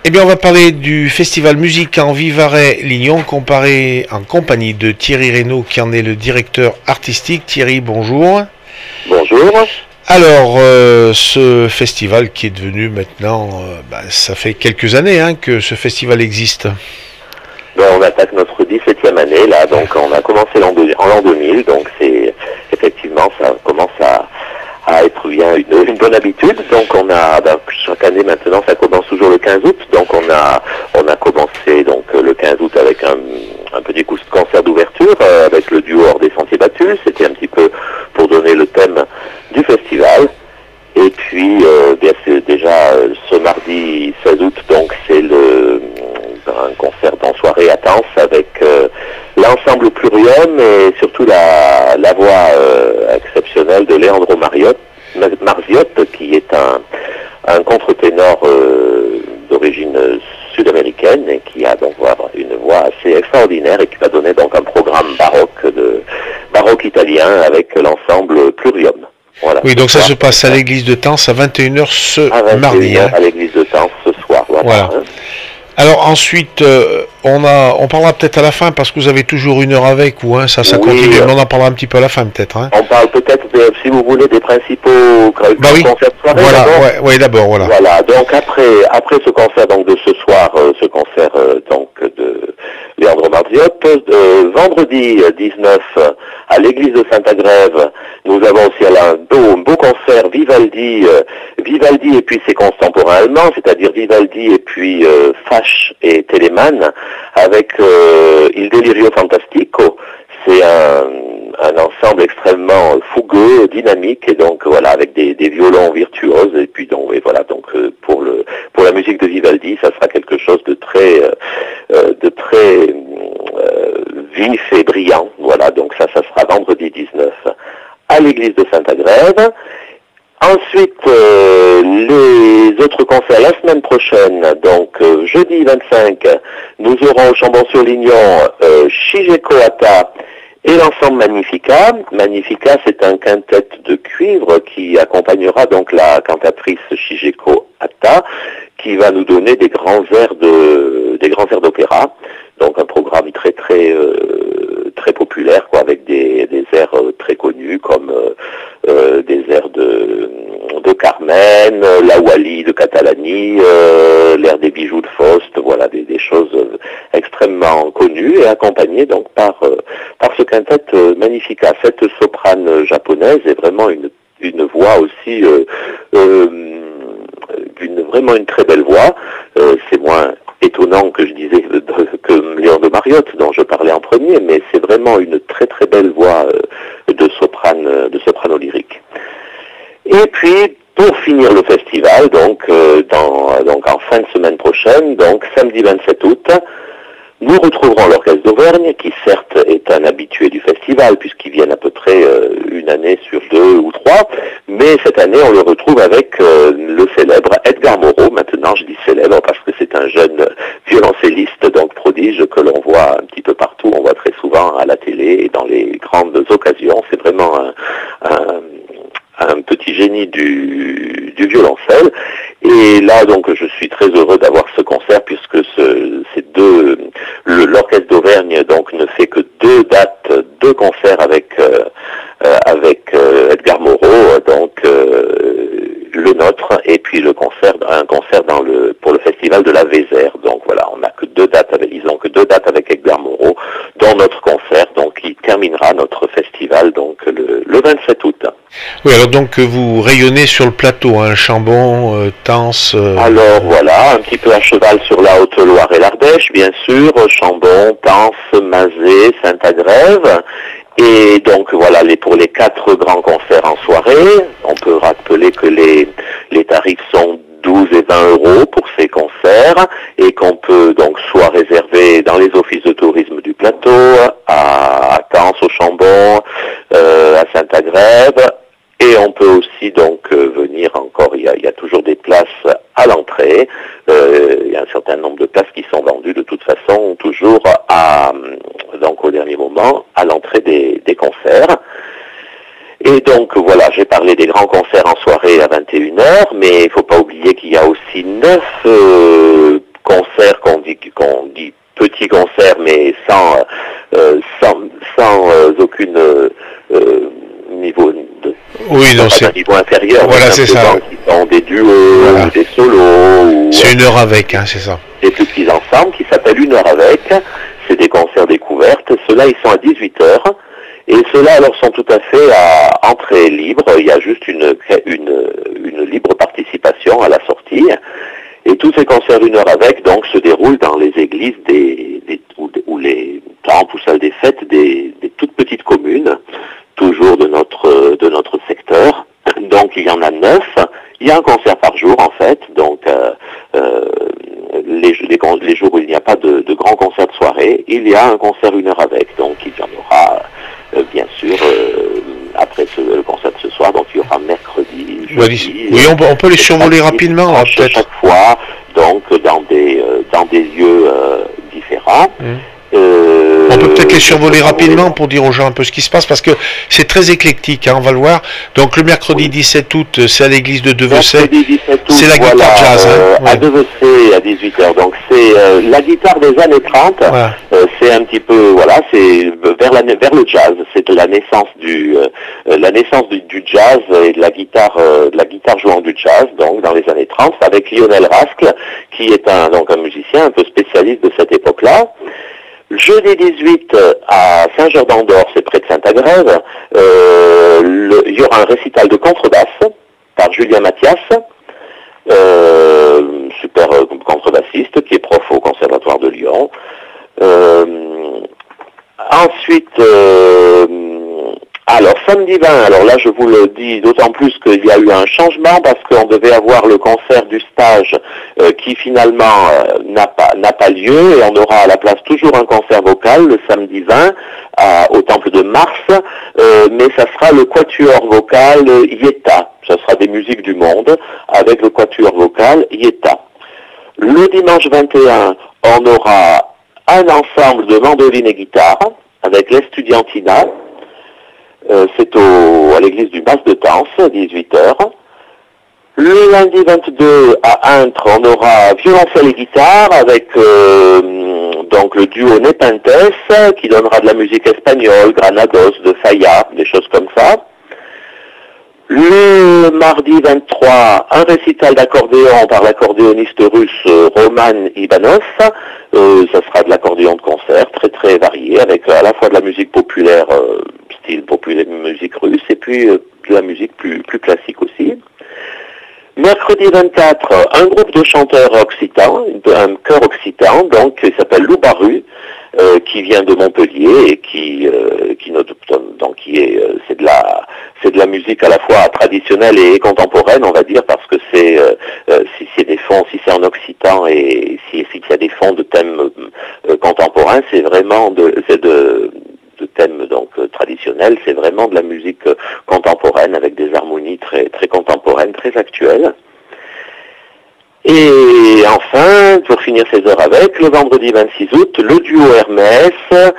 Eh bien, on va parler du festival Musique en Vivarais-Lignon, comparé en compagnie de Thierry Reynaud, qui en est le directeur artistique. Thierry, bonjour. Bonjour. Alors, ce festival qui est devenu maintenant, ça fait quelques années que ce festival existe. On attaque notre 17e année, là, donc on a commencé en l'an 2000, donc c'est effectivement, ça commence à être bien une bonne habitude. Donc on a, chaque année maintenant, ça commence toujours le 15 août, donc on a commencé donc le 15 août avec un petit concert d'ouverture avec le duo Hors des Sentiers Battus. C'était un petit peu pour donner le thème du festival. Et puis, c'est déjà ce mardi 16 août, donc c'est un concert en soirée à Tens avec l'ensemble Plurium et surtout la voix exceptionnelle de Leandro Marziotte, qui est un contre-ténor d'origine sud-américaine et qui a donc une voix assez extraordinaire et qui va donner donc un programme baroque italien avec l'ensemble Plurium. Voilà, oui, donc ça se passe à l'église de Tens à 21h ce mardi. À l'église de Tens ce soir. Voilà. Alors ensuite, on parlera peut-être à la fin parce que vous avez toujours une heure avec vous, ça oui, continue, mais on en parlera un petit peu à la fin peut-être. On parle peut-être, si vous voulez, des principaux concerts de soirée. Voilà, d'abord. Voilà, donc après ce concert donc de ce soir, ce concert donc de Leandro Marziotte, vendredi 19 à l'église de Saint-Agrève, nous avons aussi un beau concert Vivaldi et puis ses contemporains allemands, c'est-à-dire Vivaldi et puis Fasch et Telemann, avec Il Delirio Fantastico. C'est un ensemble extrêmement fougueux, dynamique, et donc voilà, avec des violons virtuoses, et puis donc pour la musique de Vivaldi, ça sera quelque chose de très vif et brillant. Voilà, donc ça sera vendredi 19 à l'église de Saint-Agrève. Ensuite, les autres concerts la semaine prochaine, donc jeudi 25, nous aurons au Chambon-sur-Lignon Shigeko Hata et l'ensemble Magnifica. Magnifica, c'est un quintet de cuivre qui accompagnera donc la cantatrice Shigeko Hata, qui va nous donner des grands airs d'opéra. Donc un programme très populaire, avec des airs très connus comme des airs de Carmen, la Wally de Catalani, l'air des bijoux de Faust, voilà des choses extrêmement connues et accompagnées donc par ce quintet Magnifica. Cette soprane japonaise est vraiment une voix aussi vraiment une très belle voix. C'est moins étonnant que je disais que Leandro Marziotte dont je parlais en premier, mais c'est vraiment une très très belle voix de soprano lyrique. Et puis pour finir le festival, donc en fin de semaine prochaine, donc samedi 27 août, nous retrouverons l'Orchestre d'Auvergne, qui certes est un habitué du festival, puisqu'ils viennent à peu près une année sur 2 ou 3, mais cette année on le retrouve avec le célèbre Edgar Moreau. Maintenant je dis célèbre parce que c'est un jeune violoncelliste, donc prodige, que l'on voit un petit peu partout, on voit très souvent à la télé et dans les grandes occasions. C'est vraiment un petit génie du violoncelle. Et là, donc, je suis très heureux d'avoir ce concert puisque l'Orchestre d'Auvergne donc ne fait que deux concerts avec Edgar Moreau, donc le nôtre, et puis un concert pour le festival de la Vézère. Donc voilà, on n'a que ils ont que deux dates avec Edgar Moreau, dont notre concert, donc qui terminera notre festival donc le 27 août. Oui, alors donc vous rayonnez sur le plateau, Chambon, Tens. Alors voilà, un petit peu à cheval sur la Haute-Loire et l'Ardèche, bien sûr, Chambon, Tens, Mazé, Saint-Agrève. Et donc voilà, pour les 4 grands concerts en soirée, on peut rappeler que les tarifs sont 12 et 20 euros pour ces concerts, et qu'on peut donc soit réserver dans les offices de tourisme du plateau, à Tens, au Chambon, à Saint-Agrève, et on peut aussi donc venir encore, il y a toujours des places à l'entrée, il y a un certain nombre de places qui sont vendues de toute façon toujours donc au dernier moment à l'entrée des concerts. Et donc voilà, j'ai parlé des grands concerts en soirée à 21h, mais il ne faut pas oublier qu'il y a aussi 9 petits concerts, mais sans aucune niveau de un niveau inférieur. Voilà, c'est ça. Qui sont des duos, voilà, ou des solos. C'est une heure avec, hein, c'est ça. Des plus petits ensembles qui s'appellent une heure avec. C'est des concerts découvertes. Ceux-là, ils sont à 18h. Et ceux-là, alors, sont tout à fait à entrée libre. Il y a juste une libre participation à la sortie. Et tous ces concerts d'une heure avec, donc, se déroulent dans les églises ou les temples ou salles des fêtes des toutes petites communes, toujours de notre secteur. Donc, il y en a 9. Il y a un concert par jour, en fait. Donc, les jours où il n'y a pas de grands concerts de soirée, il y a un concert une heure avec. Donc, il y en aura, bien sûr, après le concert de ce soir. Donc, il y aura mercredi, jeudi. Oui, on peut les survoler rapidement, là, peut-être. Chaque fois, donc, dans des lieux différents. On peut peut-être les survoler rapidement pour dire aux gens un peu ce qui se passe, parce que c'est très éclectique, hein, on va le voir. Donc le mercredi 17 août, c'est à l'église de Devecey. C'est la guitare jazz. À Devecey à 18h. Donc c'est la guitare des années 30. Voilà. C'est un petit peu, voilà, c'est vers le jazz. C'est la naissance du jazz et de la guitare jouant du jazz, donc dans les années 30, avec Lionel Rascle, qui est un musicien un peu spécialiste de cette époque-là. Jeudi 18 à Saint-Jean-d'Andorre, c'est près de Saint-Agrève, il y aura un récital de contrebasse par Julien Mathias, super contrebassiste qui est prof au Conservatoire de Lyon. Ensuite, alors samedi 20, alors là je vous le dis d'autant plus qu'il y a eu un changement parce qu'on devait avoir le concert du stage qui finalement n'a pas lieu, et on aura à la place toujours un concert vocal le samedi 20 au Temple de Mars, mais ça sera le quatuor vocal Yetta, ça sera des musiques du monde avec le quatuor vocal Yetta. Le dimanche 21, on aura un ensemble de mandoline et guitare avec l'Estudiantina. C'est à l'église du Mas de Tence, à 18h. Le lundi 22 à Intre, on aura violoncelle et guitare avec donc le duo Nepentes qui donnera de la musique espagnole, Granados, de Falla, des choses comme ça. Le mardi 23, un récital d'accordéon par l'accordéoniste russe Roman Ivanov. Ça sera de l'accordéon de concert très très varié avec à la fois de la musique populaire, style populaire, musique russe, et puis de la musique plus classique aussi. Mercredi 24, un groupe de chanteurs occitans, un chœur occitan, donc qui s'appelle Loubaru, qui vient de Montpellier et c'est de la musique à la fois traditionnelle et contemporaine, on va dire, parce que si c'est en occitan et s'il y a des fonds de thèmes contemporains, c'est vraiment de thèmes donc traditionnels, c'est vraiment de la musique contemporaine avec des harmonies très très contemporaines, très actuelles. Et enfin, pour finir ces heures avec, le vendredi 26 août, le duo Hermès,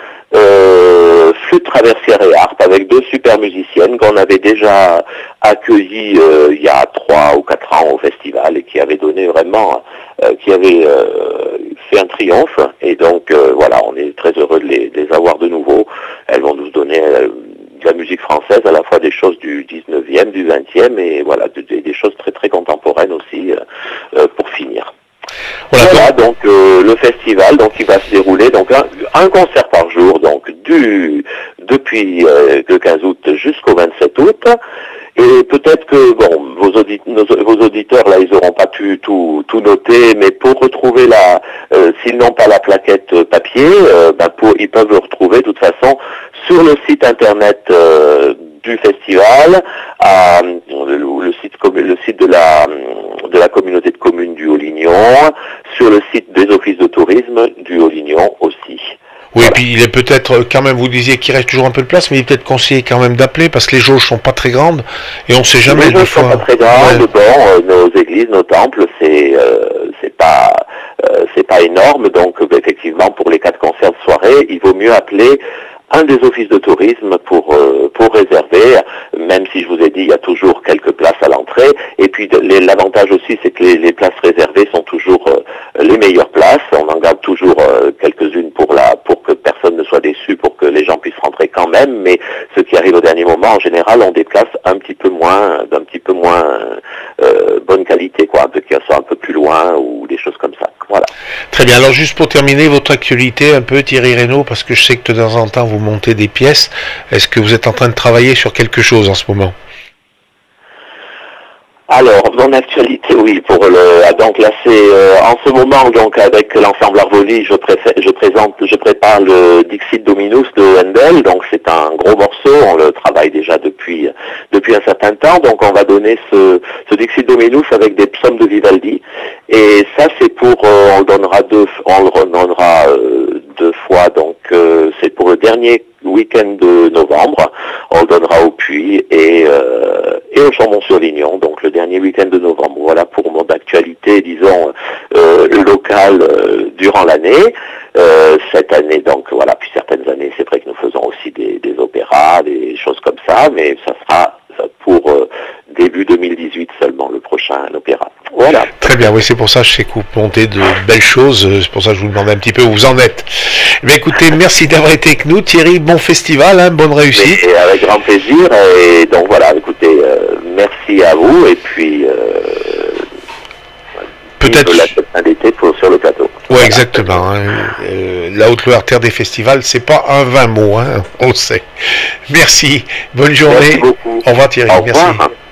flûte traversière et harpe, avec 2 super musiciennes qu'on avait déjà accueillies il y a 3 ou 4 ans au festival et qui avaient donné vraiment, qui avaient fait un triomphe. Et donc voilà, on est très heureux de les avoir de nouveau. Elles vont nous donner de la musique française, à la fois des choses du 19e, du 20e, et voilà, des choses très très contemporaines aussi, pour finir. Voilà donc le festival, donc il va se dérouler donc un concert par jour, donc depuis le 15 août jusqu'au 27 août. Et peut-être que vos auditeurs là, ils n'auront pas pu tout noter, mais pour retrouver s'ils n'ont pas la plaquette papier, ils peuvent le retrouver de toute façon sur le site internet du festival, le site de la communauté de communes du Haut-Lignon, sur le site des offices de tourisme du Haut-Lignon aussi. Oui, voilà. Et puis il est peut-être, quand même, vous disiez qu'il reste toujours un peu de place, mais il est peut-être conseillé quand même d'appeler, parce que les jauges sont pas très grandes, et on ne sait jamais. Les jauges sont pas très grandes, nos églises, nos temples, c'est pas énorme, donc effectivement, pour les 4 concerts de soirée, il vaut mieux appeler un des offices de tourisme pour réserver, même si je vous ai dit il y a toujours quelques places à l'entrée, et puis l'avantage aussi c'est que les places réservées sont toujours les meilleures places, on en garde toujours quelques-unes pour arrive au dernier moment, en général, on déplace d'un petit peu moins bonne qualité, quoi, qui soit un peu plus loin ou des choses comme ça. Voilà. Très bien. Alors juste pour terminer votre actualité un peu, Thierry Reynaud, parce que je sais que de temps en temps vous montez des pièces. Est-ce que vous êtes en train de travailler sur quelque chose en ce moment? Alors, mon actualité, oui, donc là c'est en ce moment, donc avec l'ensemble Arvoli, je prépare le Dixit Dominus de Handel, donc c'est un gros morceau, on le travaille déjà depuis un certain temps, donc on va donner ce Dixit Dominus avec des psaumes de Vivaldi, et ça c'est on le donnera deux fois, donc c'est pour le dernier week-end de novembre, on le donnera au Puy et au Chambon-sur-Lignon, donc le dernier week-end de novembre. Voilà pour mon actualité, disons, locale durant l'année. Cette année, donc voilà, puis certaines années, c'est vrai que nous faisons aussi des opéras, des choses comme ça, mais ça sera pour début 2018 seulement, le prochain opéra. Voilà. Très bien, oui, c'est pour ça que je sais que vous montez de belles choses, c'est pour ça que je vous demande un petit peu où vous en êtes. Mais écoutez, merci d'avoir été avec nous, Thierry, bon festival, hein, bonne réussite. Et avec grand plaisir, et donc voilà, écoutez, merci à vous, et puis peut-être la fin d'été sur le plateau. Oui, voilà. Exactement. Hein. La Haute-Loire, terre des festivals, c'est pas un 20 mots, hein, on le sait. Merci, bonne journée. Merci beaucoup. Au revoir Thierry, Au revoir. Merci.